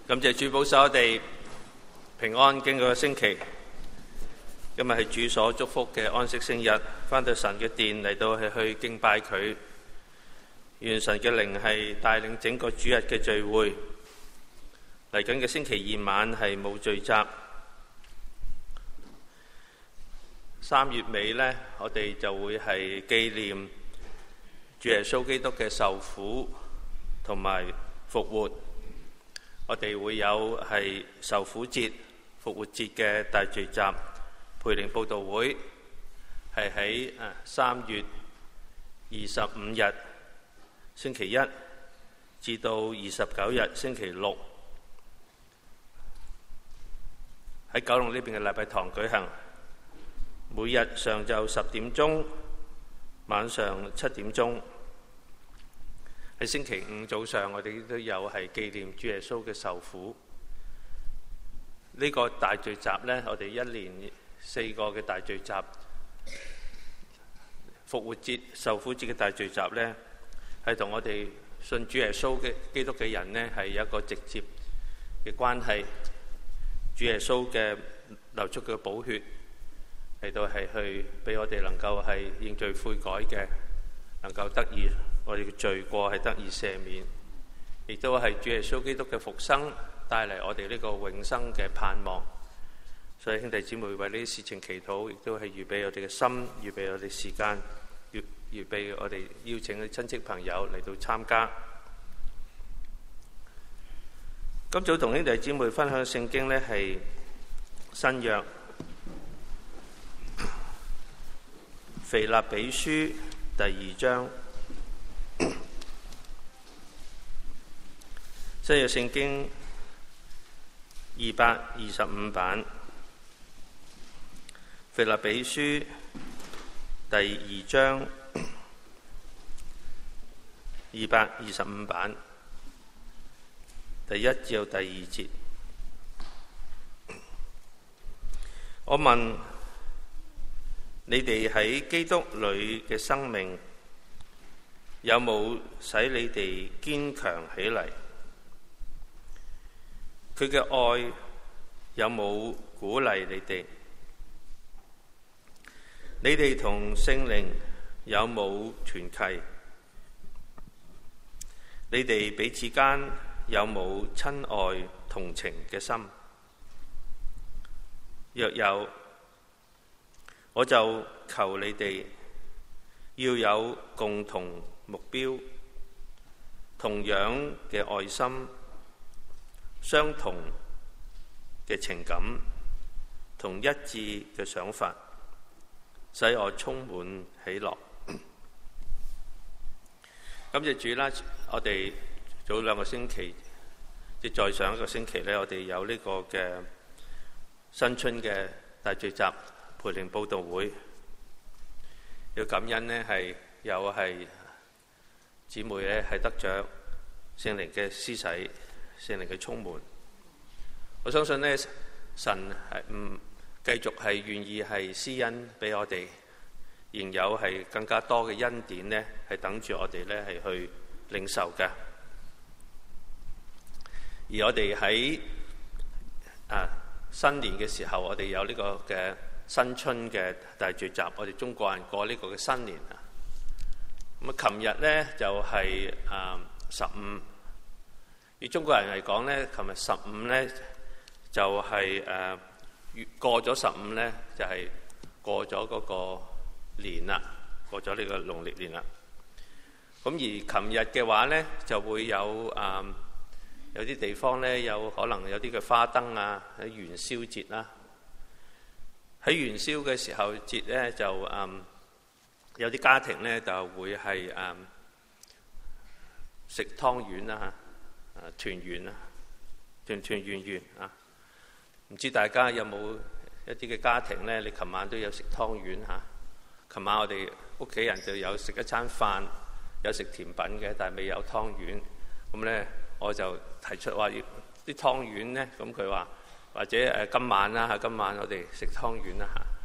感謝主保守我哋平安經過個星期，今日係主所祝福嘅安息聖日，返到神嘅殿嚟到係去敬拜佢。願神嘅靈係帶領整個主日嘅聚會。嚟緊嘅星期二晚係冇聚集。3月尾呢，我哋就會係紀念主耶穌基督嘅受苦同埋復活。我哋會有係受苦節、復活節嘅大聚集，培靈佈道會係喺3月25日星期一至到29日星期六，喺九龍呢邊嘅禮拜堂舉行。每日上晝10點鐘，晚上7點鐘。喺星期五早上，我哋都有係紀念主耶穌嘅受苦。呢個大聚集呢，我哋一年4個嘅大聚集，復活節、受苦節嘅大聚集呢，係同我哋信主耶穌嘅基督嘅人呢，係有一個直接嘅關係。主耶穌嘅流出嘅寶血嚟到係去俾我哋能夠係認罪悔改嘅，能夠得以我哋嘅罪過係得以赦免，亦都係主耶穌基督嘅復生帶嚟我哋呢個永生嘅盼望。所以兄弟姊妹為呢啲事情祈禱，亦都係預備我哋嘅心，預備我哋時間，預備我哋邀請啲親戚朋友嚟到參加。今早同兄弟姊妹分享聖經呢，係新約腓立比書第2章。新約聖經225版，腓立比書第2章225版，第1至到第2節。我問你哋喺基督裏嘅生命，有冇使你哋堅強起嚟？佢嘅愛有冇鼓勵你哋？你哋同聖靈有冇團契？你哋彼此間有冇親愛同情嘅心？若有，我就求你哋要有共同目標，同樣嘅愛心，相同嘅情感，同一致嘅想法，使我充滿喜樂。感謝主啦！我哋早2個星期，即再上一個星期呢，我哋有呢個嘅新春嘅大聚集培靈佈道會。要感恩呢，係有係姊妹呢，係得着聖靈嘅施洗，聖靈嘅充滿。我相信呢，神係繼續係願意係施恩俾我哋，仍有係更加多嘅恩典呢，係等住我哋呢係去領受嘅。而我哋喺新年嘅時候，我哋有呢個嘅新春嘅大聚集，我哋中國人過呢個嘅新年啊。咁啊，琴日呢就係15。以中國人嚟講呢，琴日15呢就係過咗15呢，就係過咗嗰個年啦，過咗呢個農曆年啦。咁而琴日嘅話呢，就會有啲地方呢，有可能有啲嘅花燈啊，喺元宵節啦。喺元宵嘅時候節呢，就有啲家庭呢就會係食湯圓啦，團圓啊，團團圓圓啊！唔知大家有冇一啲嘅家庭呢？你琴晚都有食湯圓嚇。琴晚我哋屋企人就有食一餐飯，有食甜品嘅，但係未有湯圓。咁呢，我就提出話要啲湯圓呢。咁佢話或者今晚啦，今晚我哋食湯圓啦嚇。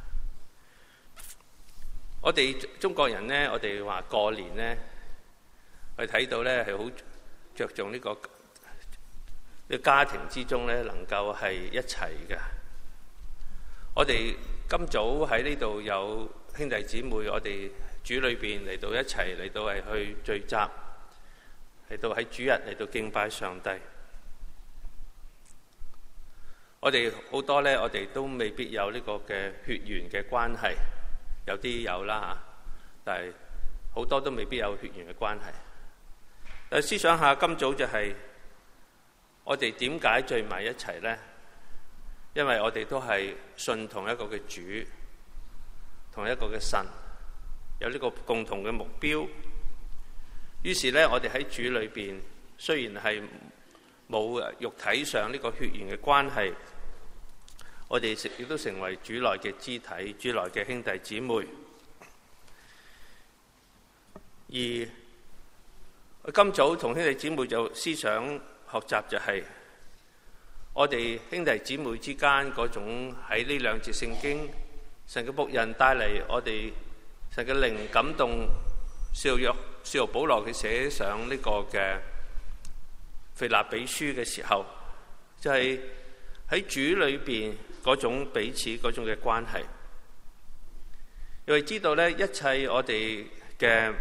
我哋中國人呢，我哋話過年呢，我哋睇到呢係好着重呢個呢個家庭之中咧能夠係一齊嘅。我哋今早喺呢度有兄弟姊妹，我哋主裏邊嚟到一齊嚟到係去聚集，嚟到喺主日嚟到敬拜上帝。我哋好多咧，我哋都未必有呢個嘅血緣嘅關係，有啲有啦嚇，但係好多都未必有血緣嘅關係。但係思想下，今早就係我哋點解聚埋一齊呢？因為我哋都係信同一個嘅主，同一個嘅神，有呢個共同嘅目標。於是呢，我哋喺主裏邊，雖然係冇肉體上呢個血緣嘅關係，我哋亦都成為主內嘅肢體，主內嘅兄弟姊妹。而今早同兄弟姊妹就思想學習就係我哋兄弟姊妹之間嗰種喺呢兩節聖經，神嘅僕人帶嚟我哋神嘅靈感動，使徒保羅佢寫上呢個嘅腓立比書嘅時候，就係喺主裏邊嗰種彼此嗰種嘅關係。因為知道咧，一切我哋嘅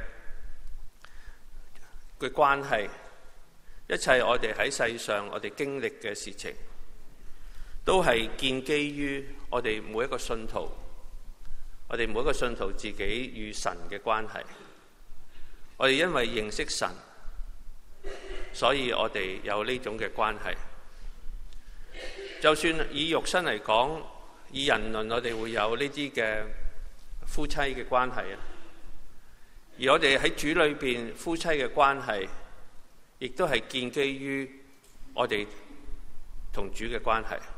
關係，一切我哋喺世上我哋經歷嘅事情，都係建基於我哋每一個信徒，我哋每一個信徒自己與神嘅關係。我哋因為認識神，所以我哋有呢種嘅關係。就算以肉身嚟講，以人倫，我哋會有呢啲嘅夫妻嘅關係啊。而我哋喺主裏邊夫妻嘅關係，亦都係建基於我哋同主嘅關係。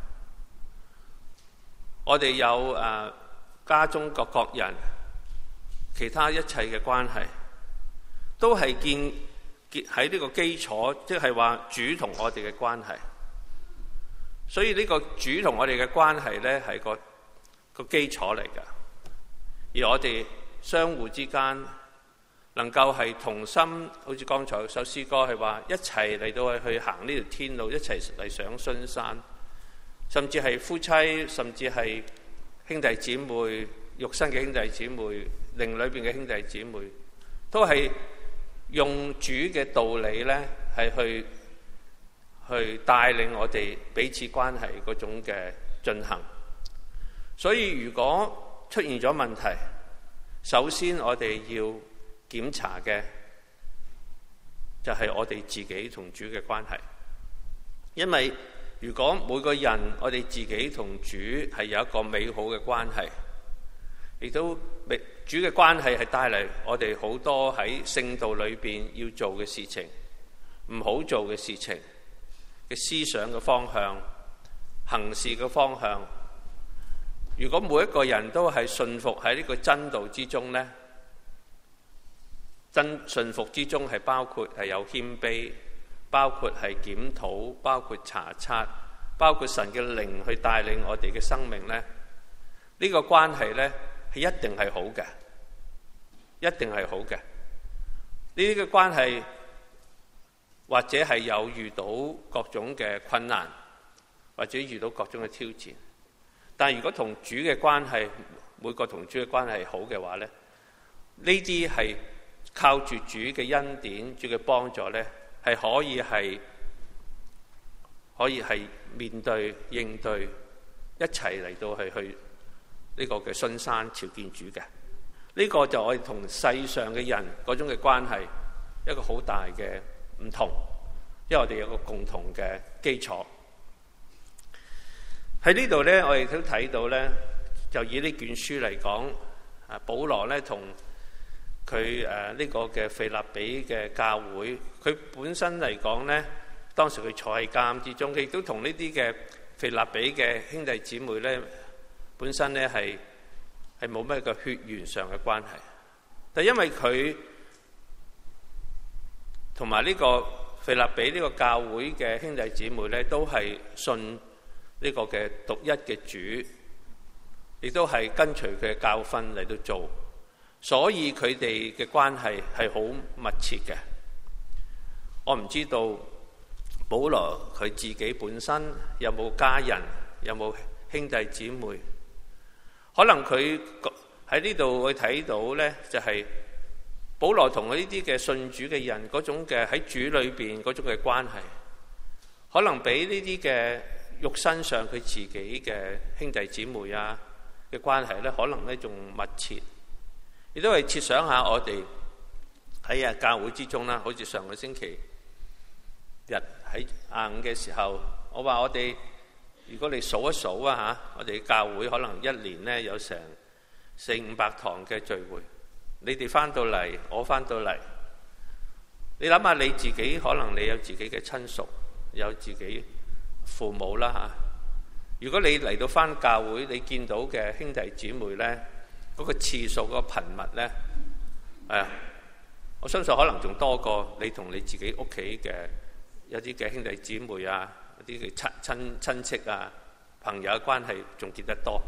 我哋有家中各人其他一切嘅關係，都係建喺呢個基礎，即係話主同我哋嘅關係。所以呢個主同我哋嘅關係呢，係個基礎嚟㗎。而我哋相互之間能夠係同心，好似剛才首詩歌係話，一齊嚟到去行呢條天路，一齊嚟上殉山，甚至係夫妻，甚至係兄弟姊妹，肉身嘅兄弟姊妹，靈裏邊嘅兄弟姊妹，都係用主嘅道理呢，係去帶領我哋彼此關係嗰種嘅進行。所以如果出現咗問題，首先我哋要檢查嘅就係我哋自己同主嘅關係。因為如果每個人我哋自己同主係有一個美好嘅關係，亦都主嘅關係係帶嚟我哋好多喺聖道裏邊要做嘅事情，唔好做嘅事情嘅思想嘅方向，行事嘅方向。如果每一個人都係信服喺呢個真道之中呢，信服之中係包括係有謙卑，包括係檢討，包括查察，包括神嘅靈去帶領我哋嘅生命呢，呢個關係呢係一定係好嘅，一定係好嘅。呢啲嘅關係或者係有遇到各種嘅困難，或者遇到各種嘅挑戰，但係如果同主嘅關係，每個同主嘅關係好嘅話呢，呢啲係靠住主嘅恩典，主嘅幫助呢，係可以係面對應對，一齊嚟到去呢個嘅殉山朝見主嘅。呢個就我哋同世上嘅人嗰種嘅關係一個好大嘅唔同，因為我哋有個共同嘅基礎。喺呢度呢，我哋都睇到呢，就以呢卷書嚟講，保羅呢同佢呢個嘅腓立比嘅教會，佢本身嚟講呢，當時佢坐喺監之中，佢亦都同呢啲嘅腓立比嘅兄弟姊妹呢，本身呢係冇咩個血緣上嘅關係，但因為佢同埋呢個腓立比呢個教會嘅兄弟姊妹呢，都係信呢個嘅獨一嘅主，亦都係跟隨佢嘅教訓嚟到做，所以佢哋嘅關係係好密切嘅。我唔知道保羅佢自己本身有冇家人，有冇兄弟姊妹？可能佢喺呢度去睇到呢，就係保羅同呢啲嘅信主嘅人嗰種嘅喺主裏邊嗰種嘅關係，可能比呢啲嘅肉身上佢自己嘅兄弟姊妹啊嘅關係呢，可能呢仲密切。亦都係設想下我哋喺教會之中啦，好似上個星期日喺5嘅時候，我話我哋如果你數一數啊嚇，我哋教會可能一年呢有成400-500堂嘅聚會，你哋翻到嚟，我翻到嚟，你諗下你自己，可能你有自己嘅親屬，有自己父母啦嚇。如果你嚟到翻教會，你見到嘅兄弟姊妹呢，嗰個次數、嗰個頻密呢，我相信可能仲多過你同你自己屋企嘅有啲嘅兄弟姊妹啊，有啲嘅親戚啊、朋友嘅關係仲結得多。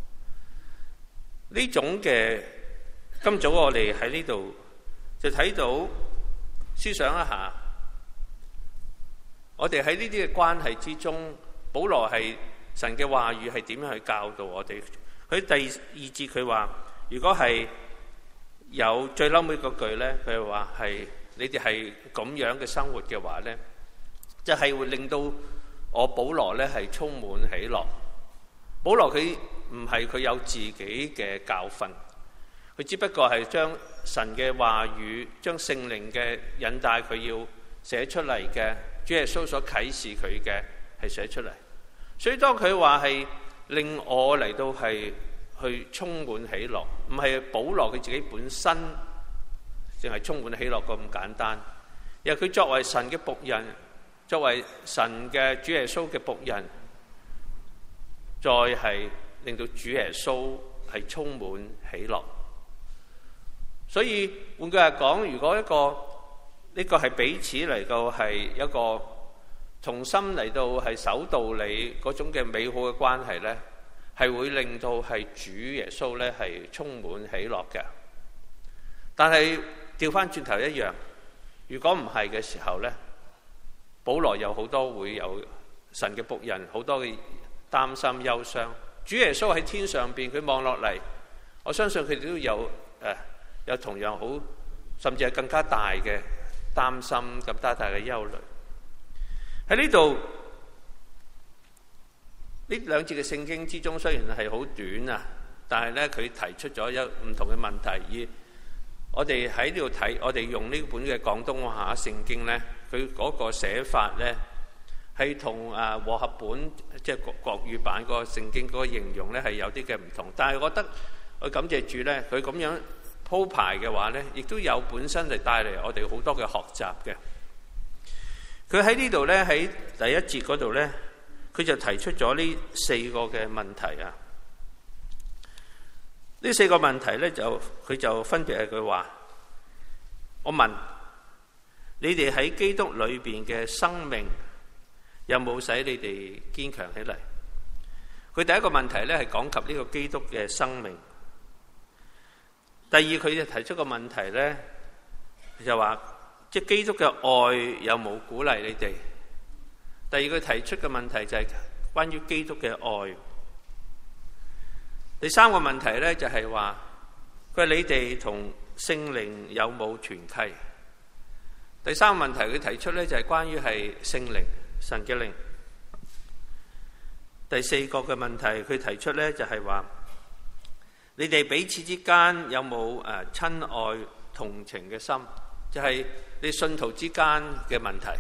呢種嘅今早我哋喺呢度就睇到，思想一下，我哋喺呢啲嘅關係之中，保羅係神嘅話語係點樣去教導我哋？佢第2節佢話，如果係有最嬲尾嗰句呢，佢話係你哋係咁樣嘅生活嘅話呢，就係會令到我保羅呢係充滿喜樂。保羅佢唔係佢有自己嘅教訓，佢只不過係將神嘅話語，將聖靈嘅引帶佢要寫出嚟嘅，主耶穌所啟示佢嘅係寫出嚟。所以當佢話係令我嚟到係去充滿喜樂，唔係保羅佢自己本身淨係充滿喜樂咁簡單，而係佢作為神嘅僕人，作為神嘅主耶穌嘅僕人，再係令到主耶穌係充滿喜樂。所以換句話講，如果呢個係彼此嚟到係一個同心嚟到係守道理嗰種嘅美好嘅關係呢，係會令到係主耶穌呢係充滿喜樂嘅。但係調翻轉頭一樣，如果唔係嘅時候呢，保羅有好多會有神嘅僕人好多嘅擔心憂傷。主耶穌喺天上邊，佢望落嚟，我相信佢哋都有同樣好，甚至係更加大嘅擔心，更加大嘅憂慮。喺呢度呢2節嘅聖經之中，雖然係好短啊，但係呢，佢提出咗一唔同嘅問題。而我哋喺呢度睇，我哋用呢本嘅廣東話聖經呢，佢嗰個寫法呢，係同和合本即係國語版嗰個聖經嗰個形容呢係有啲嘅唔同。但係我覺得我感謝主呢，佢咁樣鋪排嘅話呢，亦都有本身係帶嚟我哋好多嘅學習嘅。佢喺呢度呢，喺第1節嗰度呢，佢就提出咗呢4個嘅問題啊。呢4個問題呢，佢就分別係佢話：我問你哋喺基督裏邊嘅生命有冇使你哋堅強起嚟？佢第一個問題呢，係講及呢個基督嘅生命。第二，佢就提出個問題呢，就話即係基督嘅愛有冇鼓勵你哋？第二，佢提出嘅問題就係關於基督嘅愛。第三個問題呢，就係話佢話你哋同聖靈有冇團契？第三個問題佢提出呢，就係關於係聖靈，神嘅靈。第四個嘅問題佢提出呢，就係話你哋彼此之間有冇親愛同情嘅心？就係你信徒之間嘅問題。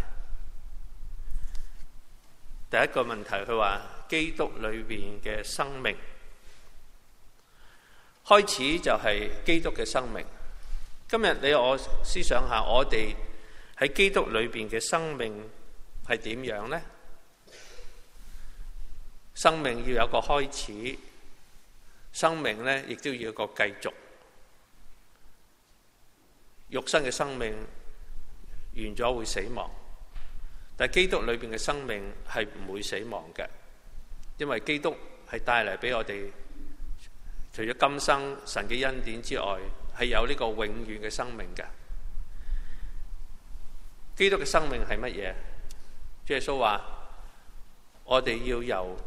第一個問題佢話基督裏邊嘅生命，開始就係基督嘅生命。今日你我思想下，我哋喺基督裏邊嘅生命係點樣呢？生命要有個開始，生命呢亦都要有個繼續。肉身嘅生命完咗會死亡，但係基督裏邊嘅生命係唔會死亡嘅，因為基督係帶嚟俾我哋，除咗今生神嘅恩典之外，係有呢個永遠嘅生命嘅。基督嘅生命係乜嘢？ 主耶穌話：我哋要由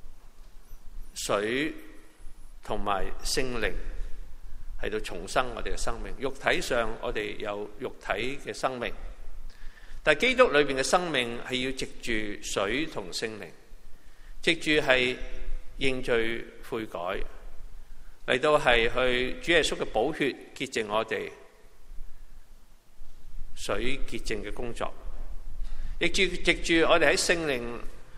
水同埋聖靈喺度重生我哋嘅生命。肉體上我哋有肉體嘅生命，但係基督裏邊嘅生命係要藉住水同聖靈，藉住係認罪悔改，嚟到係去主耶穌嘅寶血潔淨我哋，水潔淨嘅工作，亦藉住我哋喺聖靈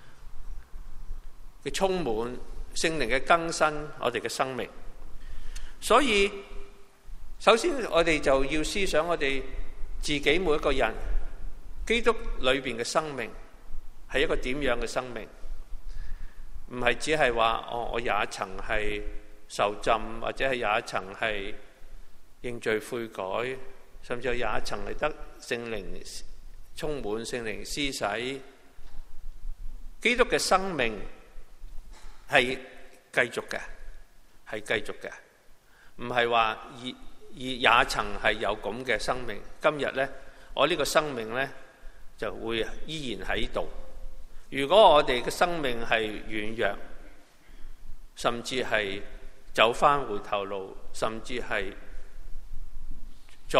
嘅充滿、聖靈嘅更新我哋嘅生命。所以首先我哋就要思想我哋自己每一個人基督裏邊嘅生命係一個點樣嘅生命，唔係只係話我有一層係受浸，或者係有一層係認罪悔改，甚至有一層係得聖靈充滿、聖靈施洗。基督嘅生命係繼續嘅，係繼續嘅，唔係話也曾係有咁嘅生命。今日呢，我呢個生命呢就會依然喺度。如果我哋嘅生命係軟弱，甚至係走返回頭路，甚至係再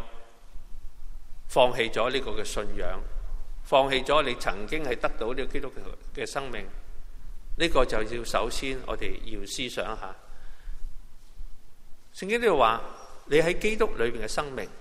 放棄咗呢個嘅信仰，放棄咗你曾經係得到呢個基督嘅生命，呢個就要首先我哋要思想一下。聖經呢度話，你喺基督裏邊嘅生命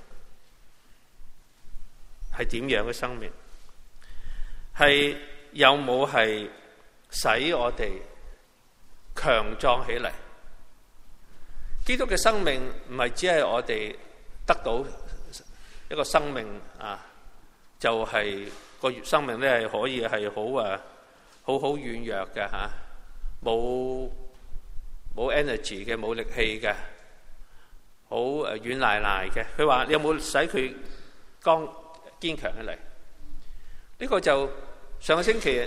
係點樣嘅生命？係有冇係使我哋強壯起嚟？基督嘅生命唔係只係我哋得到一個生命啊，就係個生命咧係可以係好軟弱嘅嚇，冇 energy 嘅，冇力氣嘅，好軟賴賴嘅。佢話你有冇使佢堅強起嚟？呢個就上個星期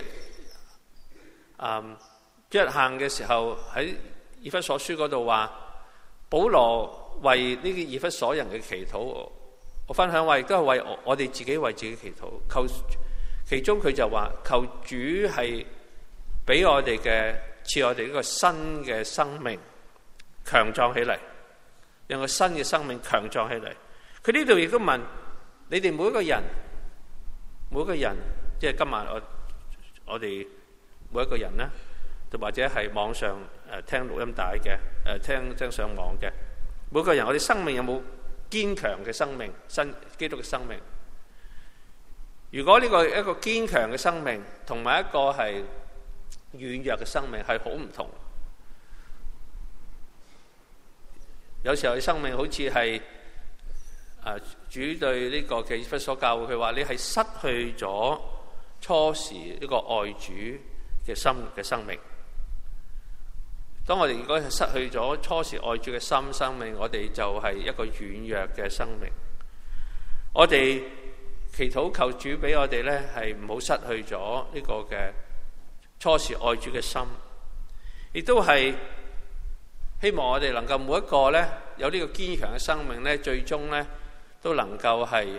主日行嘅時候喺以弗所書嗰度話，保羅為呢個以弗所人嘅祈禱，我分享話亦都係為我哋自己為自己祈禱。其中佢就話求主係俾我哋賜我哋呢個新嘅生命強壯起嚟，讓個新嘅生命強壯起嚟。佢呢度亦都問你哋每一個人，即係今晚我哋每一個人呢，或者係網上聽錄音帶嘅聽上網嘅每個人，我哋生命有冇堅強嘅生命，新基督嘅生命？如果呢個一個堅強嘅生命同埋一個係軟弱嘅生命係好唔同。有時候生命好似係主對呢個嘅以弗所教會，佢話你係失去咗初時呢個愛主嘅心嘅生命。當我哋如果係失去咗初時愛主嘅生命，我哋就係一個軟弱嘅生命。我哋祈禱求主俾我哋咧，係唔好失去咗呢個嘅初時愛主嘅心，亦都係希望我哋能夠每一個咧有呢個堅強嘅生命咧，最終咧都能夠係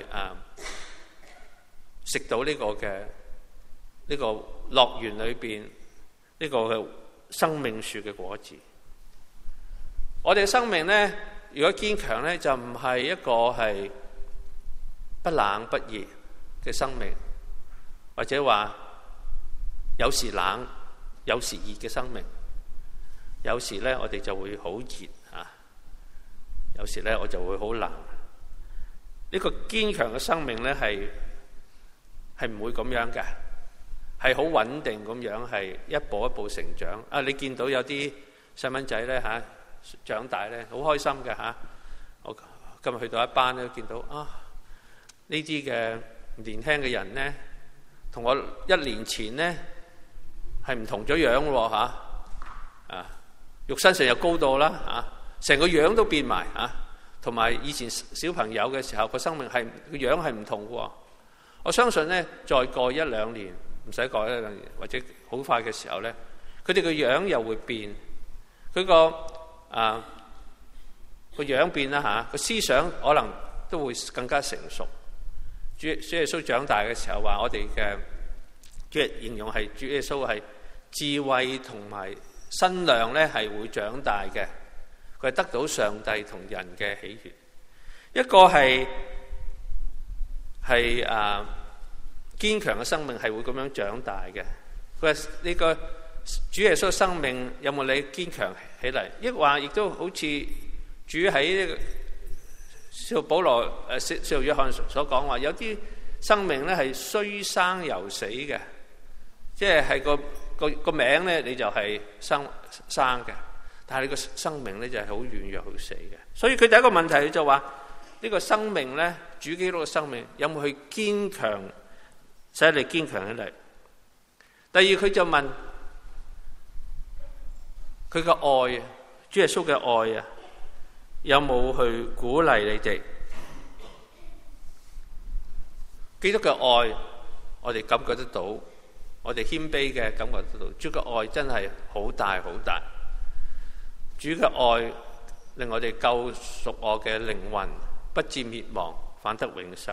食到呢個嘅呢個樂園裏邊呢個嘅生命樹嘅果子。我哋嘅生命咧，如果堅強咧，就唔係一個係不冷不熱嘅生命，或者話有時冷有時熱嘅生命。有時咧我哋就會好熱啊，有時咧我就會好冷。呢個堅強嘅生命咧係唔會咁樣嘅，係好穩定咁樣，係一步一步成長。你見到有啲細蚊仔咧長大咧好開心嘅嚇。我今日去到一班咧，見到呢啲嘅年輕嘅人咧，同我1年前咧係唔同咗樣喎嚇。肉身上又高到啦成個樣都變埋同埋以前小朋友嘅時候個生命係個樣係唔同喎。我相信咧，再過1-2年，唔使過1-2年，或者好快嘅時候咧，佢哋個樣又會變，佢個樣變啦個思想可能都會更加成熟。主耶穌長大嘅時候話，我哋嘅即係形容係主耶穌係智慧同埋身量咧係會長大嘅，佢係得到上帝同人嘅喜悅。一個係堅強嘅生命係會咁樣長大嘅。佢話呢個主耶穌嘅生命有冇你堅強起嚟？抑或亦都好似主喺使徒保羅使徒約翰所講話，有啲生命咧係雖生猶死嘅，即係個名咧你就係生嘅，但係你個生命咧就係好軟弱好死嘅。所以佢第一個問題就話呢個生命咧，主基督嘅生命有冇去堅強，使你堅強起嚟？第二佢就問佢嘅愛，主耶穌嘅愛啊，有冇去鼓勵你哋？基督嘅愛我哋感覺得到，我哋謙卑嘅感覺得到，主嘅愛真係好大好大。主嘅愛令我哋救贖我嘅靈魂不至滅亡，反得永生。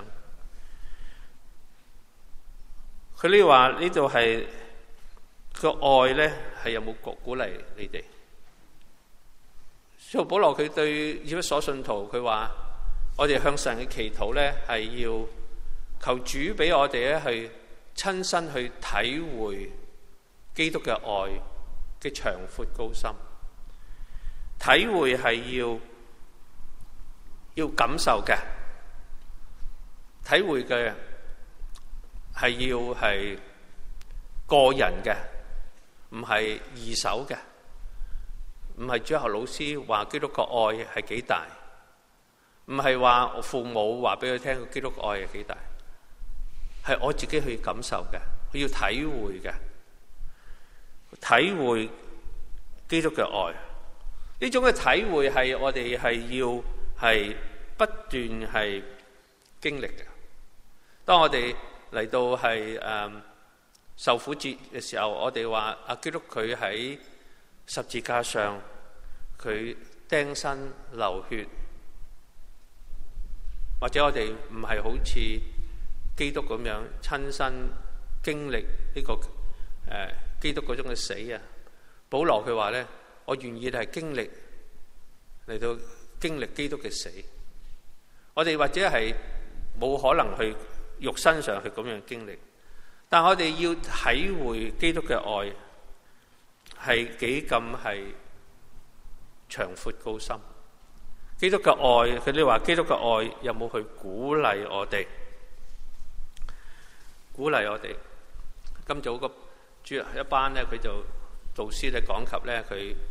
佢呢話呢度係個愛咧，係有冇鼓勵你哋？使徒保羅佢對以弗所信徒佢話：我哋向神嘅祈禱咧，係要求主俾我哋咧去親身去體會基督嘅愛嘅長闊高深。體會係要感受嘅，體會嘅係要係個人嘅，唔係二手嘅，唔係主學老師話基督嘅愛係幾大，唔係話父母話俾佢聽基督嘅愛係幾大，係我自己去感受嘅，佢要體會嘅，體會基督嘅愛。呢種嘅體會係我哋係要係不斷係經歷嘅。當我哋嚟到係受苦節嘅時候，我哋話阿基督佢喺十字架上佢釘身流血，或者我哋唔係好似基督咁樣親身經歷呢個基督嗰種嘅死啊。保羅佢話咧，我願意係經歷嚟到經歷基督嘅死。我哋或者係冇可能去肉身上去咁樣經歷，但我哋要體會基督嘅愛係幾咁係長闊高深。基督嘅愛，佢哋話基督嘅愛有冇去鼓勵我哋？鼓勵我哋。今早個主一班咧，佢就導師咧講及咧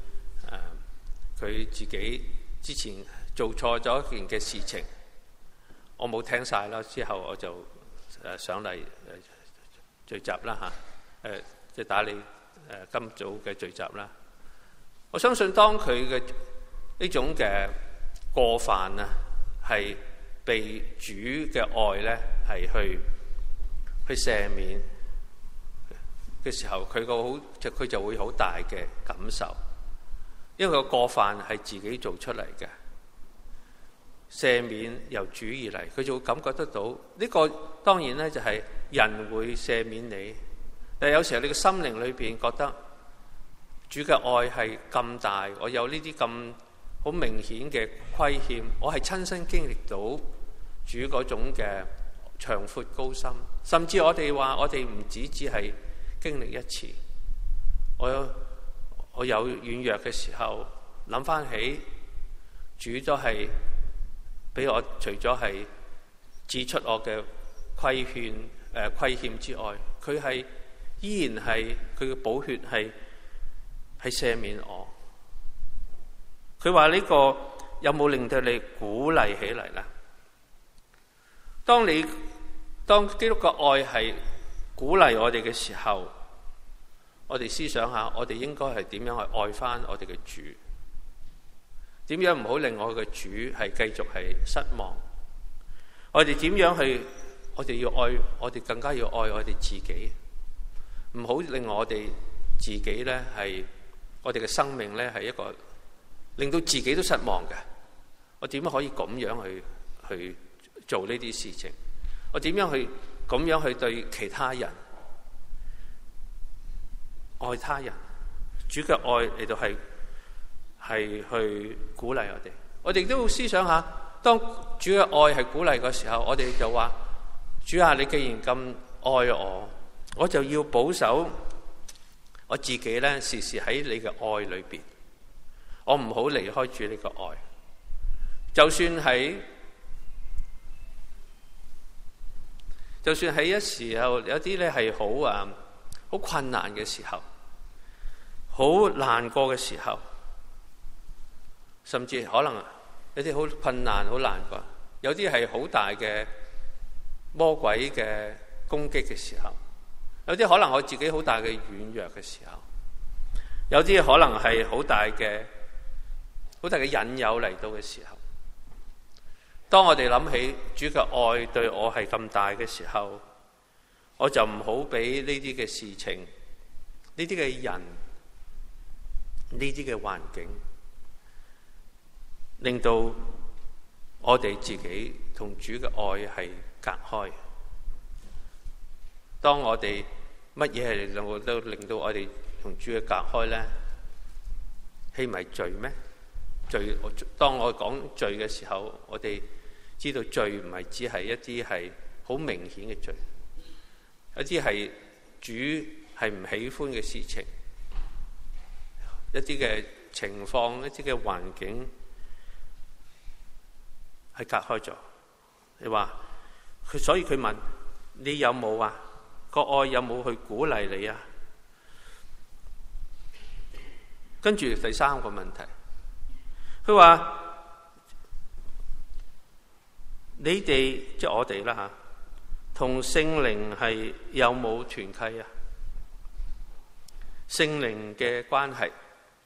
佢自己之前做錯咗一件嘅事情，我冇聽晒啦。之後我就上嚟聚集啦嚇，即係打理今早嘅聚集啦。我相信當佢嘅呢種嘅過犯啊，係被主嘅愛咧係去赦免嘅時候，佢就會好大嘅感受，因為個過犯係自己做出嚟嘅，赦免由主而嚟，佢就會感覺得到呢個。當然咧就係人會赦免你，但係有時候你嘅心靈裏邊覺得主嘅愛係咁大，我有呢啲咁好明顯嘅虧欠，我係親身經歷到主嗰種嘅長闊高深，甚至我哋話我哋唔只係經歷一次，我有軟弱嘅時候，諗翻起主都係俾我，除咗係指出我嘅虧欠之外，佢係依然係佢嘅寶血係赦免我。佢話呢個有冇令到你鼓勵起嚟呢？當基督嘅愛係鼓勵我哋嘅時候，我哋思想下，我哋應該係點樣去愛翻我哋嘅主？點樣唔好令我嘅主係繼續係失望？我哋點樣去？我哋要愛，我哋更加要愛我哋自己，唔好令我哋自己咧係我哋嘅生命咧係一個令到自己都失望嘅。我點樣可以咁樣去做呢啲事情？我點樣去咁樣去對其他人？ 愛他人，主嘅愛嚟到係去鼓勵我哋。我哋都要思想下，當主嘅愛係鼓勵嘅時候，我哋就話：主啊，你既然咁愛我，我就要保守我自己咧，時時喺你嘅愛裏邊，我唔好離開主你嘅愛。就算喺一時候有啲咧係好困難嘅時候，好難過嘅時候，甚至可能有啲好困難好難過，有啲係好大嘅魔鬼嘅攻擊嘅時候，有啲可能我自己好大嘅軟弱嘅時候，有啲可能係好大嘅引誘嚟到嘅時候，當我哋諗起主嘅愛對我係咁大嘅時候，我就唔好俾呢啲嘅事情、呢啲嘅人、呢啲嘅環境，令到我哋自己同主嘅愛係隔開。當我哋乜嘢係都令到我哋同主嘅隔開呢？係咪罪咩？罪，當我講罪嘅時候，我哋知道罪唔係只係一啲係好明顯嘅罪，一啲係主係唔喜歡嘅事情，一啲嘅情況，一啲嘅環境係隔開咗。你話佢，所以佢問你有冇啊？個愛有冇去鼓勵你啊？跟住第三個問題，佢話你哋即係我哋啦吓，同聖靈係有冇團契啊？聖靈嘅關係，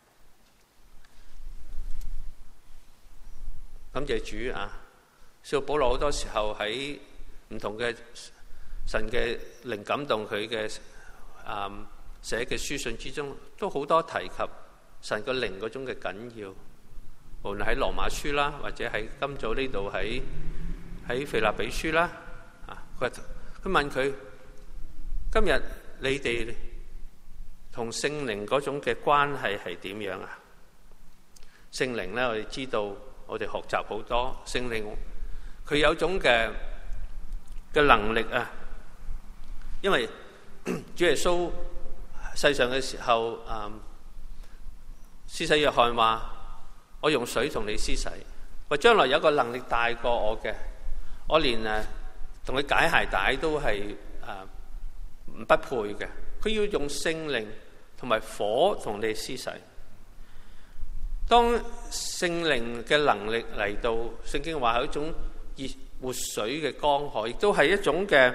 感謝主啊！使徒保羅好多時候喺唔同嘅神嘅靈感動佢嘅寫嘅書信之中，都好多提及神個靈嗰種嘅緊要。無論喺羅馬書啦，或者喺今早呢度喺腓立比書啦，佢問佢：今日你哋同聖靈嗰種嘅關係係點樣啊？聖靈咧，我哋知道，我哋學習好多聖靈，佢有種嘅能力啊。因為主耶穌世上嘅時候，施洗約翰話：我用水同你施洗，話將來有個能力大過我嘅，我連同佢解鞋帶都係唔不配嘅。佢要用聖靈同埋火同你施洗。當聖靈嘅能力嚟到，聖經話係一種熱活水嘅江河，亦都係一種嘅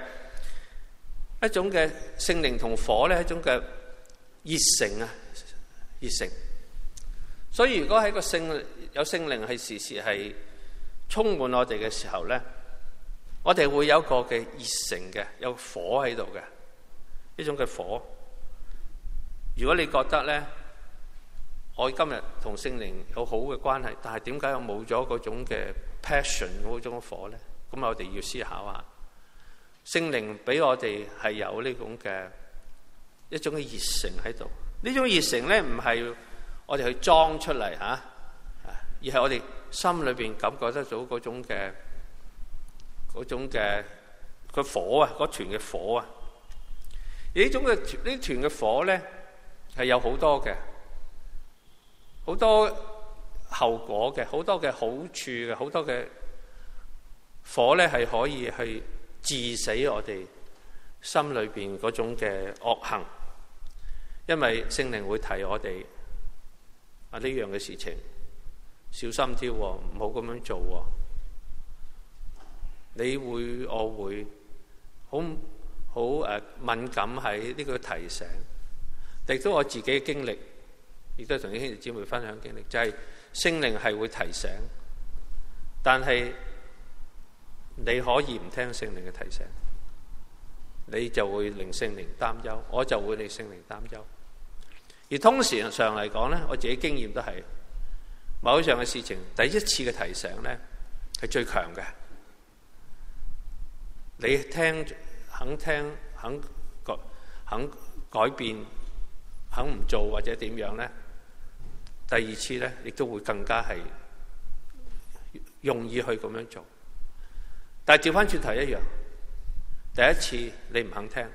聖靈同火咧，一種嘅熱誠啊，熱誠。所以如果喺有聖靈係時時係充滿我哋嘅時候咧，我哋會有一個嘅熱誠嘅，有火喺度嘅，呢種嘅火。如果你覺得咧，我今日同聖靈有好嘅關係，但係點解我冇咗嗰種嘅 passion 嗰種火咧？咁我哋要思考下，聖靈俾我哋係有呢種嘅一種嘅熱誠喺度。呢種熱誠咧，唔係我哋去裝出嚟吓，而係我哋心裏邊感覺得到嗰種嘅個火啊，嗰團嘅火啊。而呢團嘅火咧，係有好多嘅，好多後果嘅，好多嘅好處嘅，好多嘅火咧係可以去治死我哋心裏邊嗰種嘅惡行。因為聖靈會提我哋呢樣嘅事情小心啲，唔好咁樣做。我會好敏感喺呢個提醒，亦都我自己嘅經歷，亦都同啲兄弟姊妹分享經歷，就係聖靈係會提醒，但係你可以唔聽聖靈嘅提醒，你就會令聖靈擔憂，我就會令聖靈擔憂。而通常嚟講咧，我自己經驗都係某一樣嘅事情，第一次嘅提醒咧係最強嘅。你肯聽，肯改變肯唔做或者點樣呢？第二次呢，亦都會更加係容易去咁樣做。但係調翻轉頭一樣，第一次你唔肯聽，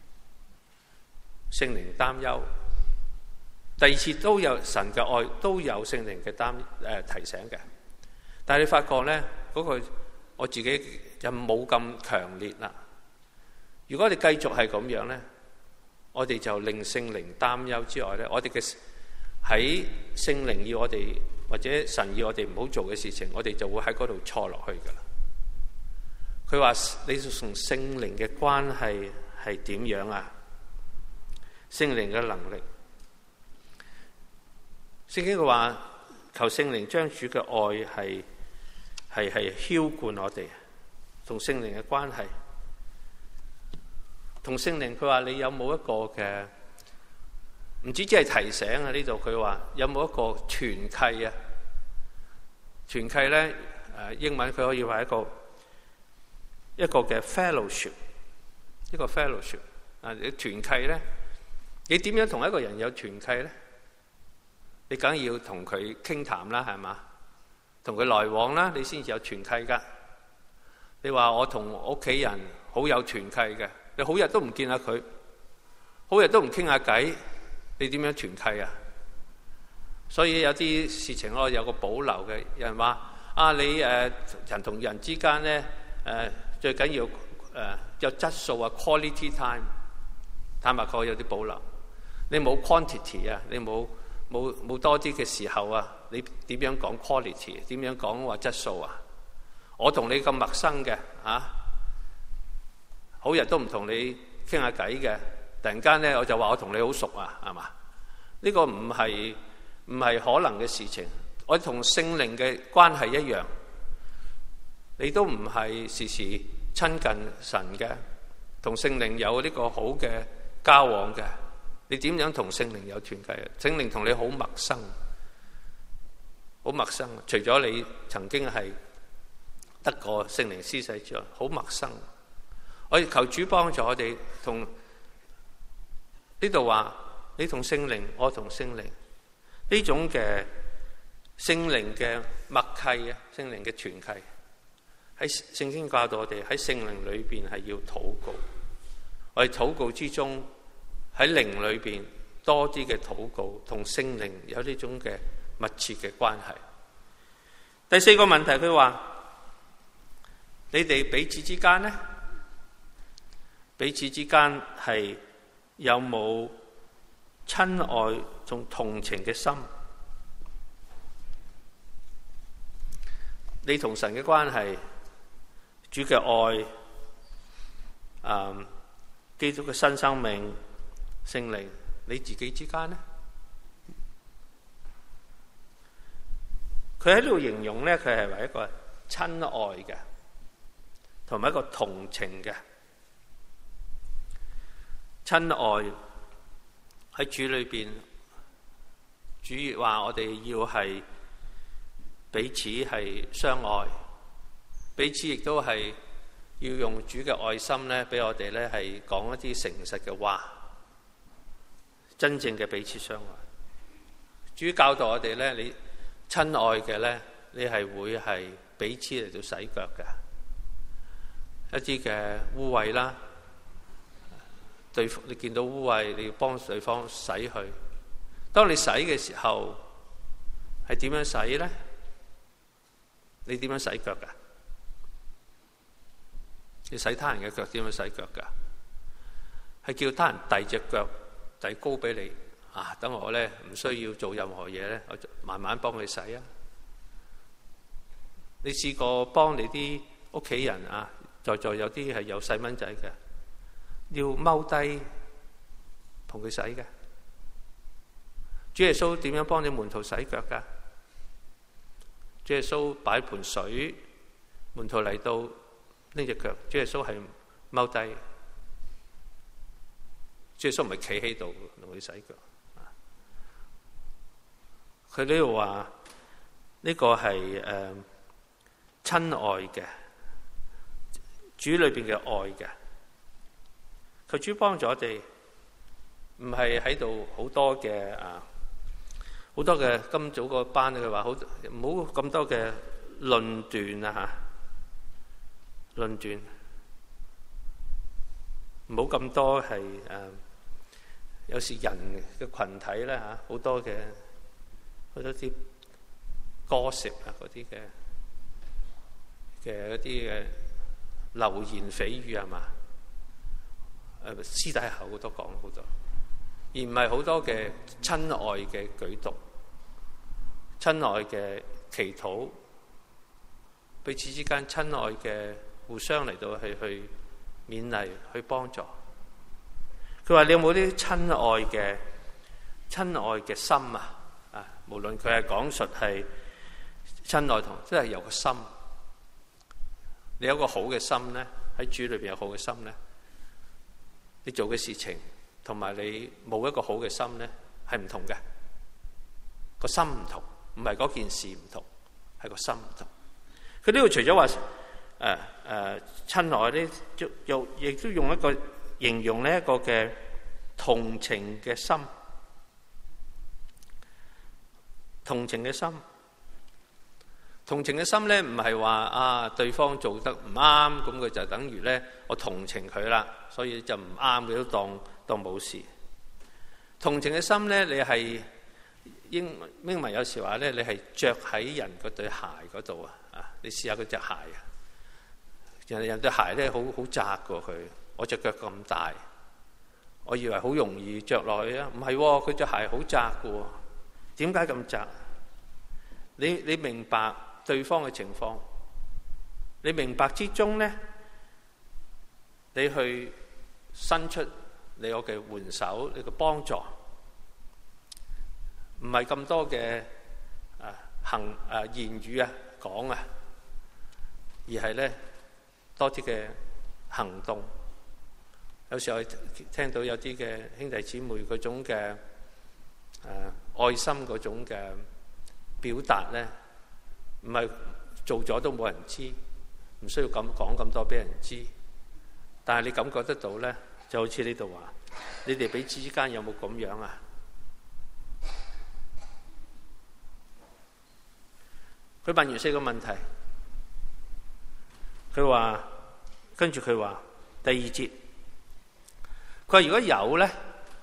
聖靈擔憂；第二次都有神嘅愛，都有聖靈嘅提醒嘅。但係你發覺呢，嗰個我自己就冇咁強烈啦。如果你繼續係咁樣呢，我哋就令聖靈擔憂之外呢，我哋嘅喺聖靈要我哋或者神要我哋唔好做嘅事情，我哋就會喺嗰度錯落去噶啦。佢話你同聖靈嘅關係係點樣啊？聖靈嘅能力，聖經佢話求聖靈將主嘅愛係澆灌我哋，同聖靈嘅關係，同聖靈佢話你有冇一個嘅？唔止只係提醒啊！呢度佢話有冇一個團契啊？團契咧，英文佢可以話一個嘅 fellowship， 一個 fellowship 啊！你團契咧，你點樣同一個人有團契咧？你梗係要同佢傾談啦，係嘛？同佢來往啦，你先至有團契噶。你話我同屋企人好有團契嘅，你好日都唔見下佢，好日都唔傾下偈。你點樣團契啊？所以有啲事情我有個保留嘅。有人話你人同人之間咧最緊要有質素啊 ，quality time。坦白講有啲保留。你冇 quantity 啊，你冇多啲嘅時候啊，你點樣講 quality？ 點樣講話質素啊？我同你咁陌生嘅好日都唔同你傾下偈嘅。突然間咧，我就話我同你好熟啊，係嘛？呢個唔係可能嘅事情。我同聖靈嘅關係一樣，你都唔係時時親近神嘅，同聖靈有呢個好嘅交往嘅。你點樣同聖靈有團契啊？聖靈同你好陌生，好陌生。除咗你曾經係得過聖靈施洗之外，好陌生。我哋求主幫助我哋同。呢度話你同聖靈，我同聖靈，呢種嘅聖靈嘅默契啊，聖靈嘅團契，喺聖經教導我哋喺聖靈裏邊係要禱告。我哋禱告之中喺靈裏邊多啲嘅禱告，同聖靈有呢種嘅密切嘅關係。第四個問題，佢話你哋彼此之間呢？彼此之間係有冇親愛同同情嘅心？你同神嘅關係，主嘅愛，基督嘅新生命，聖靈，你自己之間呢？佢喺度形容咧，佢係為一個親愛嘅，同埋一個同情嘅。親愛喺主裏邊，主話我哋要係彼此係相愛，彼此亦都係要用主嘅愛心咧，俾我哋咧係講一啲誠實嘅話，真正嘅彼此相愛。主教導我哋咧，你親愛嘅咧，你係會係彼此嚟到洗腳嘅，一啲嘅污穢啦。你見到污穢，你要幫對方洗去。當你洗嘅時候，係點樣洗咧？你點樣洗腳噶？你洗他人嘅腳點樣洗腳噶？係叫他人遞隻腳遞高俾你啊！等我咧唔需要做任何嘢咧，我就慢慢幫佢洗啊！你試過幫你啲屋企人啊？在座有啲係有細蚊仔嘅。要踎低同佢洗嘅。主耶穌點樣幫你門徒洗腳噶？主耶穌擺盤水，門徒嚟到拎隻腳，主耶穌係踎低。主耶穌唔係企喺度同佢洗腳。佢呢度話呢個係親愛嘅，主裏邊嘅愛嘅。求主幫助我哋， 唔係喺度好多嘅今早個班佢話好唔好咁多嘅論斷啊嚇，論斷唔好咁多係有時人嘅群體咧嚇，好多啲gossip啊嗰啲嘅一啲嘅流言蜚語係嘛？私底下好多講好多，而唔係好多嘅親愛嘅舉動、親愛嘅祈禱，彼此之間親愛嘅互相嚟到去勉勵、去幫助。佢話：你有冇啲親愛嘅心啊？啊，無論佢係講述係親愛同，即係有個心。你有個好嘅心咧，喺主裏邊有好嘅心咧，你做嘅事情同埋你冇一個好嘅心咧，係唔同嘅。個心唔同，唔係嗰件事唔同，係個心唔同。佢呢度除咗話親愛咧，亦都用一個形容呢一個嘅同情嘅心，同情嘅心。同情嘅心咧，唔係話對方做得唔啱，咁佢就等於咧我同情佢啦，所以就唔啱佢都當冇事。同情嘅心咧，你係英文有時話咧，你係着喺人嗰對鞋嗰度啊！你試下佢隻鞋啊，人對鞋咧好窄過佢，我隻腳咁大，我以為好容易着落去啊，唔係喎，佢隻鞋好窄嘅喎，點解咁窄？你明白對方嘅情況，你明白之中咧，你去伸出你我嘅援手，你嘅幫助，唔係咁多嘅言語講而係咧多啲嘅行動。有時候聽到有啲嘅兄弟姊妹嗰種嘅愛心嗰種嘅表達咧，唔係做咗都冇人知，唔需要咁講咁多俾人知。但係你感覺得到咧，就好似呢度話，你哋彼此之間有冇咁樣啊？佢問完4個問題，跟住佢話第2節，佢話如果有咧，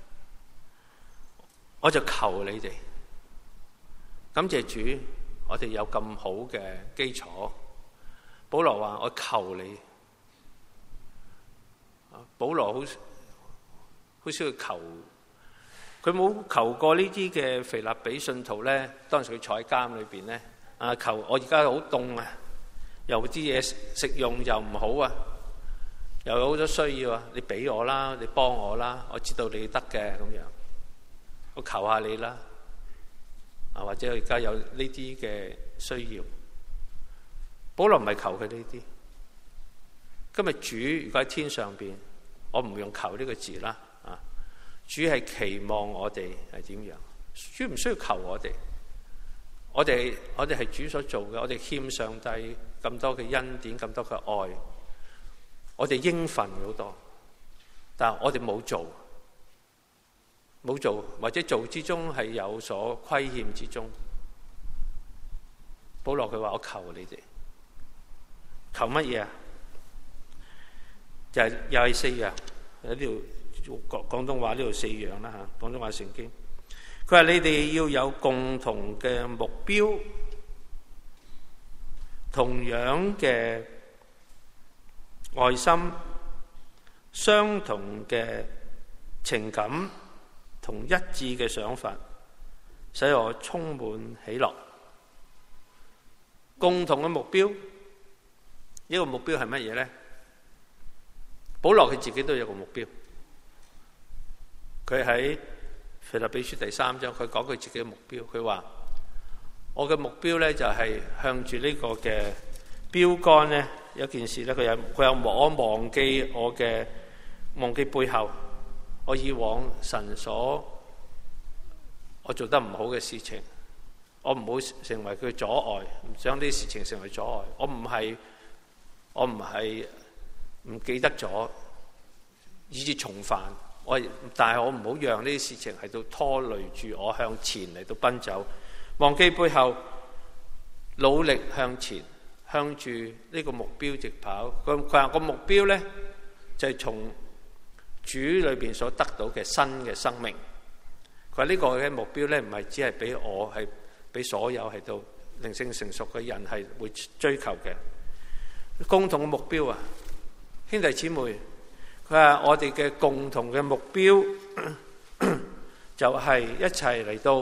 我就求你哋。感謝主，我哋有咁好嘅基礎。保羅話：我求你。保羅好少去求，佢冇求過呢啲嘅腓立比信徒咧。當時佢坐喺監裏邊咧，求我而家好凍啊，又啲嘢食用又唔好啊，又有好多需要啊，你俾我啦，你幫我啦，我知道你得嘅咁樣，我求下你啦。或者而家有呢啲嘅需要，保羅唔係求佢呢啲。今日主如果喺天上邊，我唔用求呢個字啦。主係期望我哋係點樣？主唔需要求我哋，我哋係主所做嘅，我哋欠上帝咁多嘅恩典，咁多嘅愛，我哋應份好多，但係我哋冇做，或者做之中係有所虧欠之中。保羅佢話：我求你哋，求乜嘢啊？就係又係4樣，喺呢度廣東話呢度4樣啦嚇。廣東話聖經，佢話你哋要有共同嘅目標，同樣嘅愛心，相同嘅情感，同一致嘅想法，使我充滿喜樂。共同嘅目標，呢個目標係乜嘢咧？保羅佢自己都有個目標。佢喺腓立比書第3章，佢講佢自己嘅目標。佢話：我嘅目標咧就係向住呢個嘅標杆咧，有件事咧，佢有我忘記背後。我以往神所我做得唔好嘅事情，我唔好成為佢阻礙，唔想呢啲事情成為阻礙。我唔係唔記得咗，以致重犯。 但係我唔好讓呢啲事情喺度拖累住我向前嚟到奔走，忘記背後，努力向前，向住呢個目標直跑。佢話個目標呢，就係從主裏邊所得到嘅新嘅生命。佢話呢個嘅目標呢，唔係只係俾我，係俾所有喺度靈性成熟嘅人係會追求嘅共同嘅目標啊！兄弟姊妹，佢話我哋嘅共同嘅目標就係一齊嚟到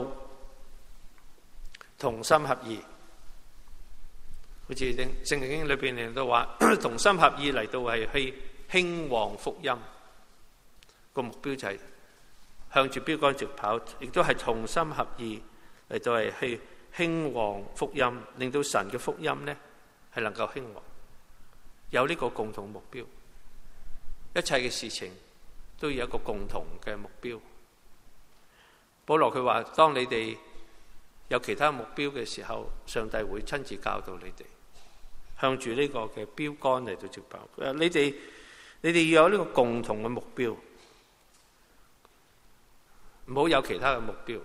同心合意，好似聖經裏邊嚟到話同心合意嚟到係去興旺福音。個目標就係向住標杆直跑，亦都係同心合意嚟到係去興旺福音，令到神嘅福音呢係能夠興旺。有呢個共同目標，一切嘅事情都要有一個共同嘅目標。保羅佢話：當你哋有其他目標嘅時候，上帝會親自教導你哋向住呢個嘅標杆嚟到直跑。你哋要有呢個共同嘅目標，唔好有其他嘅目標，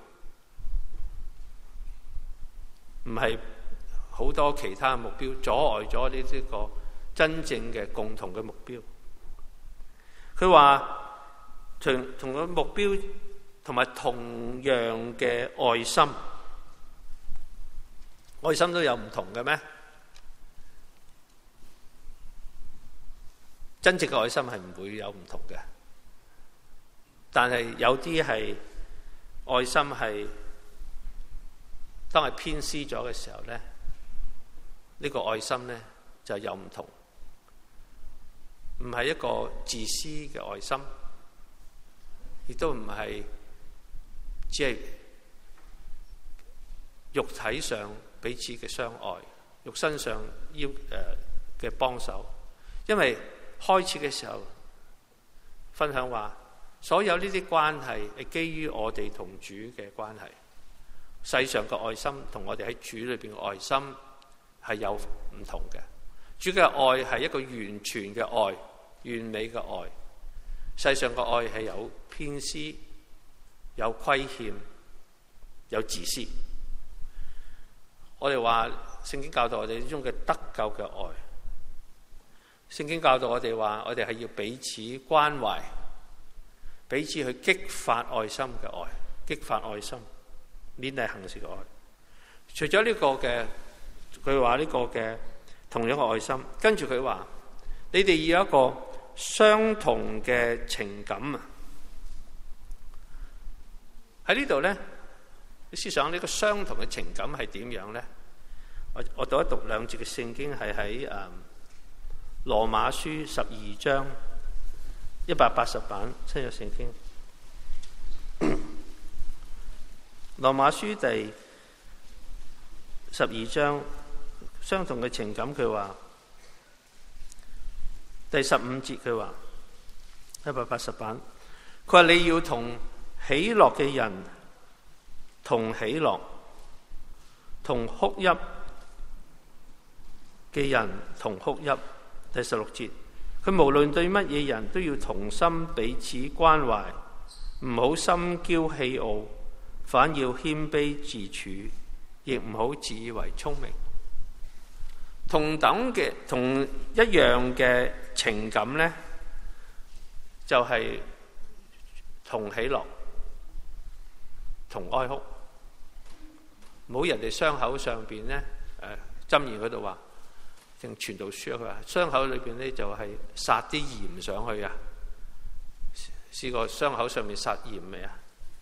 唔係好多其他嘅目標阻礙咗呢個真正嘅共同嘅目標。佢話同個目標同埋同樣嘅愛心，愛心都有唔同嘅咩？真正嘅愛心係唔會有唔同嘅，但係有啲係愛心係當係偏私咗嘅時候咧，呢個愛心咧就有唔同，唔係一個自私嘅愛心，亦都唔係只係肉體上彼此嘅相愛，肉身上嘅幫手。因為開始嘅時候分享話，所有呢啲關係係基於我哋同主嘅關係。世上嘅愛心同我哋喺主裏邊嘅愛心係有唔同嘅。主嘅愛係一個完全嘅愛，完美嘅愛。世上嘅愛係有偏私、有虧欠、有自私。我哋話聖經教導我哋呢種嘅得救嘅愛，聖經教導我哋話，我哋係要彼此關懷，彼此去激發愛心嘅愛，激發愛心，勉勵行事嘅愛。除咗呢個嘅，佢話呢個嘅同樣嘅愛心，跟住佢話，你哋要有一個相同嘅情感啊！喺呢度咧，你思想呢個相同嘅情感係點樣咧？我讀一讀兩節嘅聖經，係喺羅馬書12章180版新約聖經。羅馬書第12章相同嘅情感，佢話第15節，佢話180版，佢話你要同喜樂嘅人同喜樂，同哭泣嘅人同哭泣。第16節，佢無論對乜嘢人都要同心彼此關懷，唔好心驕氣傲，反要謙卑自處，亦唔好自以為聰明。同一樣嘅情感呢，就係同喜樂，同哀哭。唔好人哋傷口上邊呢，箴言嗰度話，正傳道書佢話傷口裏邊呢就係撒啲鹽上去啊！試過傷口上面撒鹽未啊？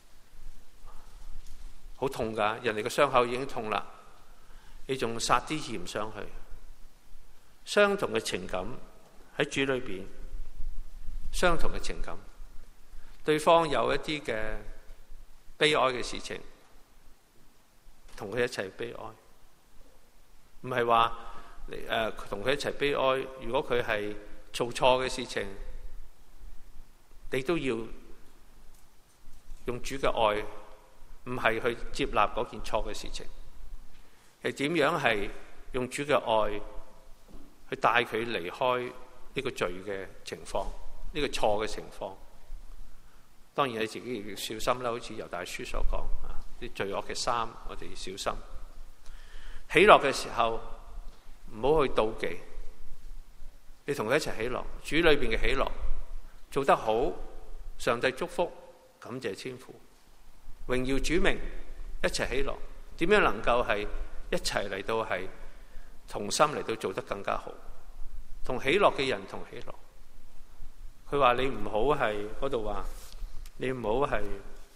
好痛噶，人哋個傷口已經痛啦，你仲撒啲鹽上去。相同嘅情感喺主裏邊，相同嘅情感，對方有一啲嘅悲哀嘅事情，同佢一齊悲哀，唔係話同佢一齊悲哀。如果佢係做錯嘅事情，你都要用主嘅愛，唔係去接納嗰件錯嘅事情，係點樣係用主嘅愛去帶佢離開呢個罪嘅情況，呢個錯嘅情況。 當然你自己要小心啦，好似猶大書所講啲罪惡嘅衫，我哋要小心。喜樂嘅時候唔好去妒忌，你同佢一齊喜樂，主裏邊嘅喜樂做得好，上帝祝福，感謝天父，榮耀主名，一齊喜樂。點樣能夠係一齊嚟到係同心嚟到做得更加好？同喜樂嘅人同喜樂。佢話你唔好係嗰度話，你唔好係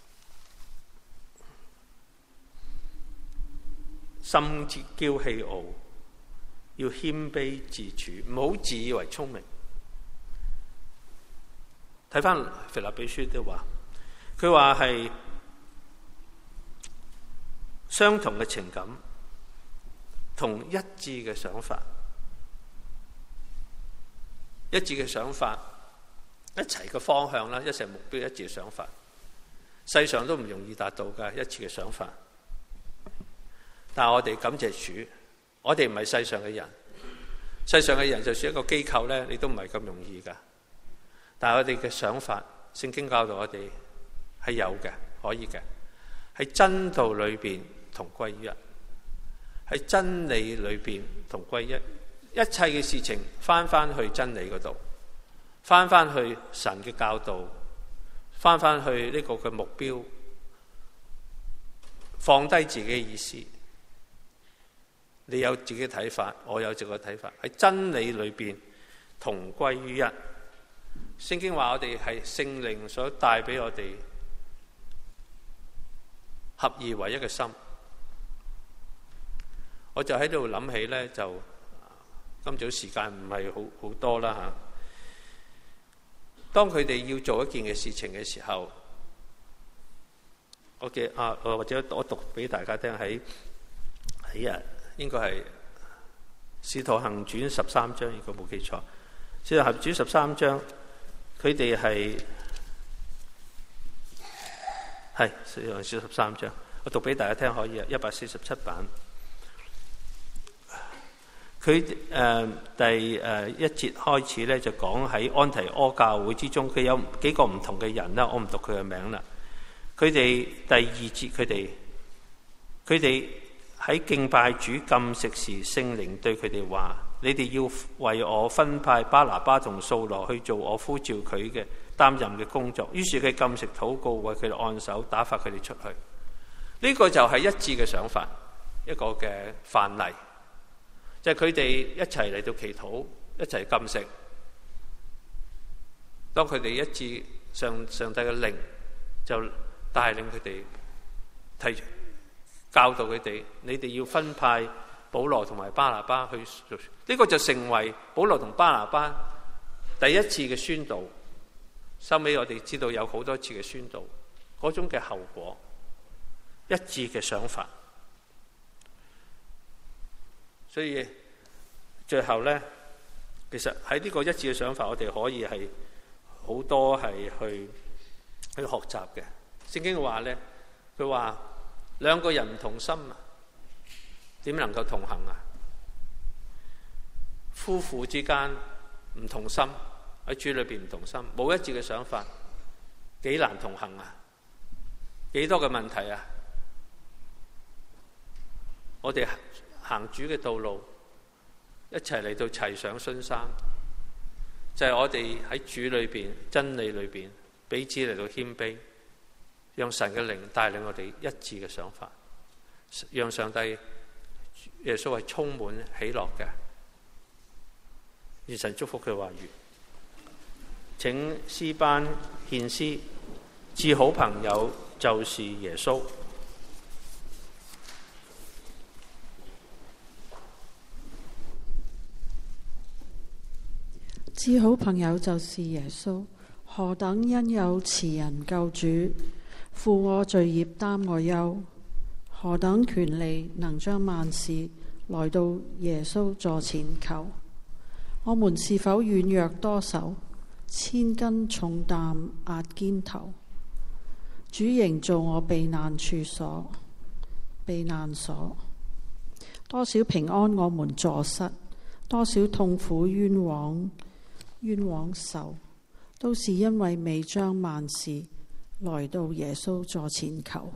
心驕氣傲，要謙卑自處，唔好自以為聰明。睇翻腓立比書都話，佢話係相同嘅情感，同一致嘅想法，一致嘅想法，一齊嘅方向啦，一齊目標，一致嘅想法，世上都唔容易達到㗎，一致嘅想法。但係我哋感謝主，我哋唔係世上嘅人，世上嘅人就算一個機構咧，你都唔係咁容易㗎。但係我哋嘅想法，聖經教導我哋係有嘅，可以嘅，喺真道裏邊同歸於一，喺真理裏邊同歸一，一切嘅事情翻去真理嗰度，翻去神嘅教導，翻去呢個嘅目標，放低自己嘅意思。你有自己嘅睇法，我有自己嘅睇法，喺真理裏邊同歸於一。聖經話我哋係聖靈所帶俾我哋合而為一嘅心。我就喺度諗起咧，就今早時間唔係好多啦嚇。當佢哋要做一件嘅事情嘅時候，或者我讀俾大家聽，喺應該係《使徒行傳》13章，如果冇記錯，《使徒行傳》13章，佢哋係《使徒行傳》13章，我讀俾大家聽可以啊，147版。佢第一節開始咧，就講喺安提阿教會之中，佢有幾個唔同嘅人啦，我唔讀佢嘅名啦。佢哋第二節，佢哋喺敬拜主禁食時，聖靈對佢哋話：你哋要為我分派巴拿巴同掃羅去做我呼召佢嘅擔任嘅工作。於是佢禁食禱告，為佢哋按手，打發佢哋出去。呢個就係一致嘅想法，一個嘅範例。就係佢哋一齊嚟到祈禱，一齊禁食。當佢哋一致，上帝嘅靈就帶領佢哋，教導佢哋，你哋要分派保羅同埋巴拿巴去。呢個就成為保羅同巴拿巴第一次嘅宣道。收尾我哋知道有好多次嘅宣道，嗰種嘅後果，一致嘅想法。所以最後咧，其實喺呢個一致嘅想法，我哋可以係好多係去學習嘅。聖經話咧，佢話兩個人唔同心啊，點能夠同行啊？夫婦之間唔同心，喺主裏邊唔同心，冇一致嘅想法，幾難同行啊？幾多嘅問題啊？我哋行主嘅道路，一齊嚟到齊上殉山，就係我哋喺主裏邊、真理裏邊彼此嚟到謙卑，讓神嘅靈帶領我哋一致嘅想法，讓上帝耶穌係充滿喜樂嘅。願神祝福佢話語。請詩班獻詩，至好朋友就是耶穌。 至好朋友就是耶穌，何等恩有慈人救主，負我罪孽擔我憂，何等權利能將萬事來到耶穌座前求。我們是否軟弱多手，千斤重擔壓肩頭，主仍做我避難所，多少平安我們坐失，多少痛苦冤枉受，都是因為未將萬事來到耶穌座前求。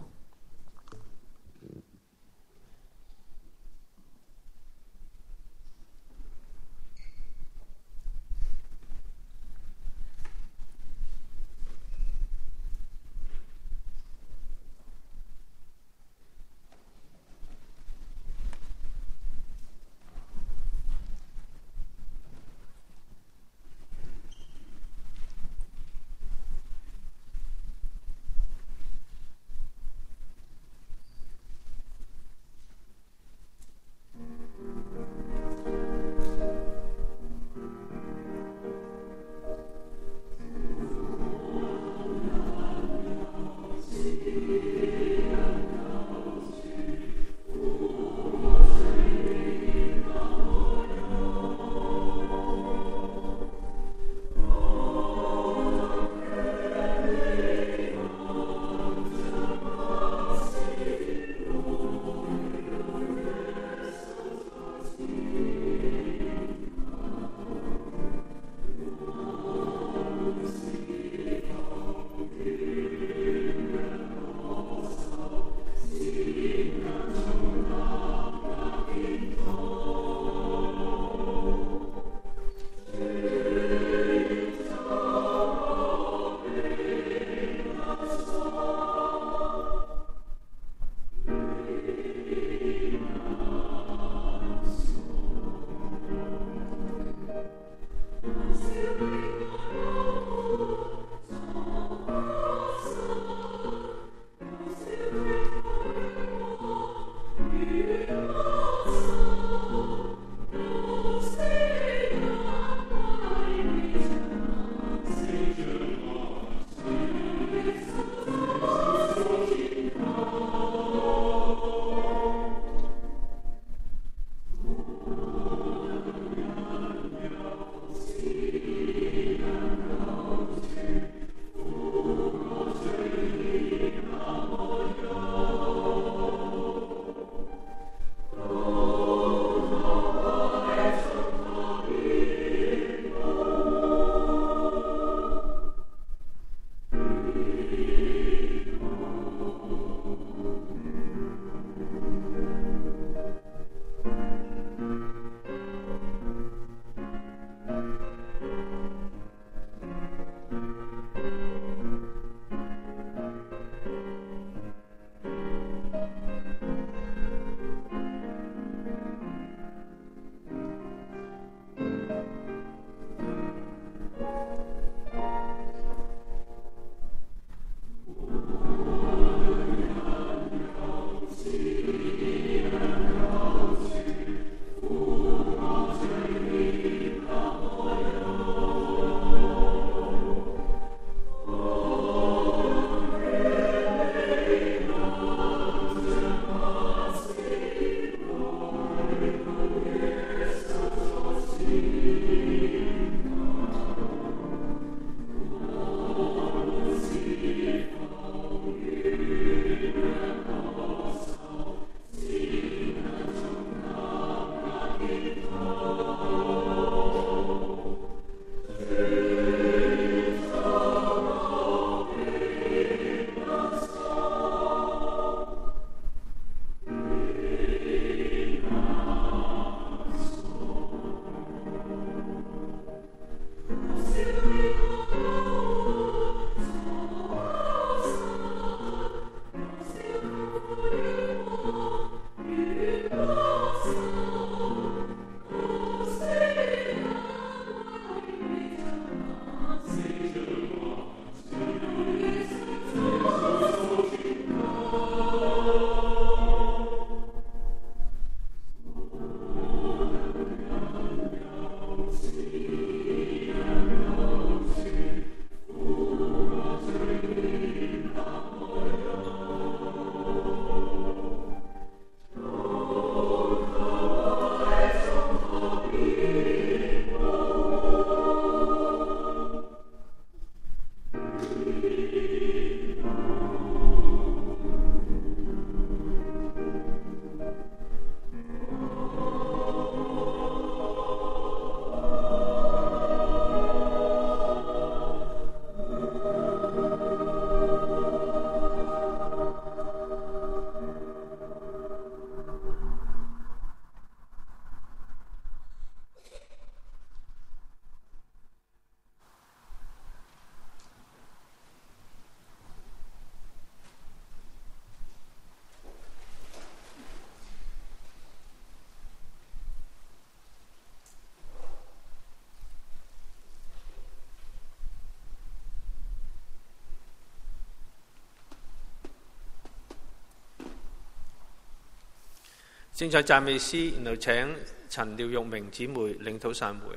正在讚美詩，然後請陳廖玉明姊妹領禱散會。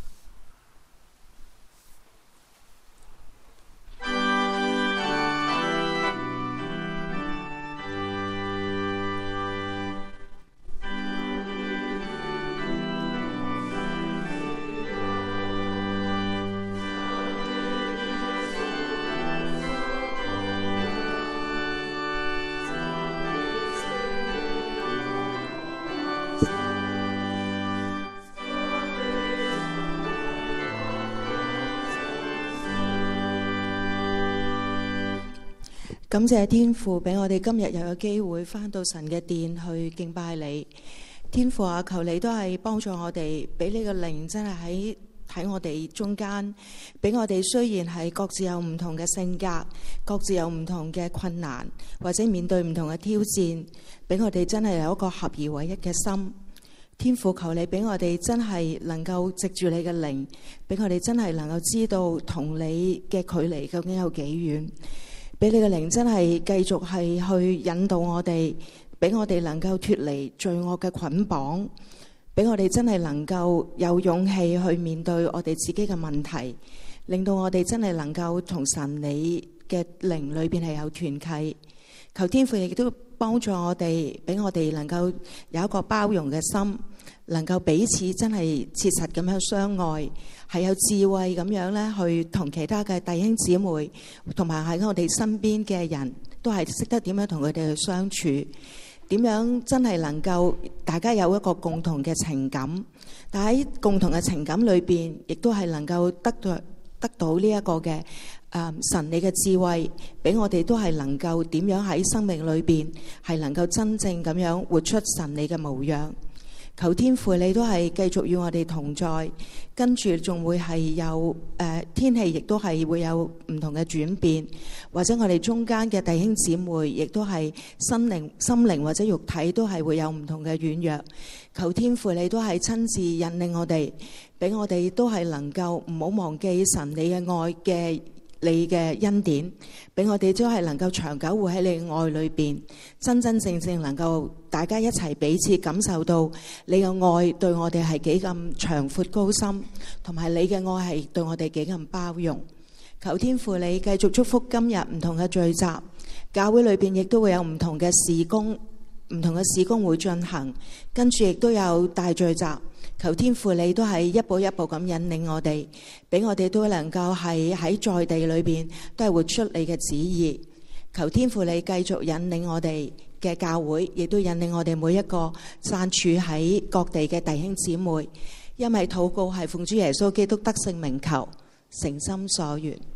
感謝天父俾我哋今日又有機會返到神嘅殿去敬拜你。天父啊，求你都係幫助我哋，俾你個靈真係喺我哋中間，俾我哋雖然係各自有唔同嘅性格，各自有唔同嘅困難，或者面對唔同嘅挑戰，俾我哋真係有一個合而為一嘅心。天父，求你俾我哋真係能夠藉住你嘅靈，俾我哋真係能夠知道同你嘅距離究竟有幾遠。俾你嘅靈真係繼續係去引導我哋，俾我哋能夠脫離罪惡嘅捆綁，俾我哋真係能夠有勇氣去面對我哋自己嘅問題，令到我哋真係能夠同神你嘅靈裏邊係有團契。求天父亦都幫助我哋，俾我哋能夠有一個包容嘅心，能夠彼此真係切實咁樣相愛，係有智慧咁樣咧去同其他嘅弟兄姊妹，同埋喺我哋身邊嘅人都係識得點樣同佢哋去相處，點樣真係能夠大家有一個共同嘅情感，但喺共同嘅情感裏邊，亦都係能夠得到呢一個嘅神你嘅智慧，俾我哋都係能夠點樣喺生命裏邊係能夠真正咁樣活出神你嘅模樣。求天父你都係繼續與我哋同在，跟住仲會係有天氣亦都係會有唔同嘅轉變，或者我哋中間嘅弟兄姊妹亦都係心靈或者肉體都係會有唔同嘅軟弱。求天父你都係親自引領我哋，俾我哋都係能夠唔好忘記神你嘅愛嘅你嘅恩典，俾我哋都係能夠長久活喺你嘅愛裏邊，真真正正能夠大家一齊彼此感受到你嘅愛對我哋係幾咁長闊高深，同埋你嘅愛係對我哋幾咁包容。求天父你繼續祝福今日唔同嘅聚集，教會裏邊亦都會有唔同嘅事工，唔同嘅事工會進行，跟住亦都有大聚集。求天父你都係一步一步咁引領我哋，俾我哋都能夠係喺在地裏邊都係活出你嘅旨意。求天父你繼續引領我哋嘅教會，亦都引領我哋每一個散處喺各地嘅弟兄姊妹，因為禱告係奉主耶穌基督得勝名求，誠心所願。